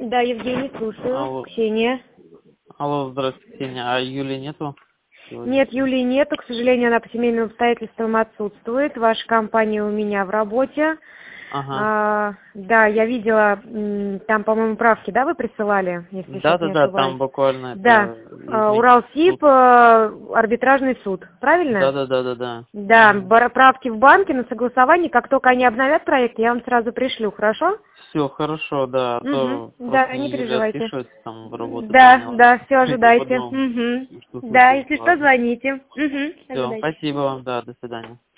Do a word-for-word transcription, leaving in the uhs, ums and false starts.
Да, Евгений, слушаю. Алло, Ксения. алло, здравствуйте, Ксения. А Юли нету сегодня? Нет, Юлии нету, к сожалению, она по семейным обстоятельствам отсутствует. Ваша компания у меня в работе. Ага. А, да, я видела, м, там, по-моему, правки, да, вы присылали, если сейчас не Да-да-да, ошибаюсь? там буквально Да, это а, изменить суд. Уралсиб, а, арбитражный суд, правильно? Да-да-да-да-да. Да, Угу. бар- правки в банке на согласование, как только они обновят проект, я вам сразу пришлю, хорошо? Все хорошо, да, а Угу. то Да, просто не мне Юля переживайте. отпишет, там в работу Да, звонила. да, все Я ожидайте. подумал, Угу. что Да, случилось, если что, ладно. звоните. Угу. Все, Ожидайте. спасибо вам, да, до свидания.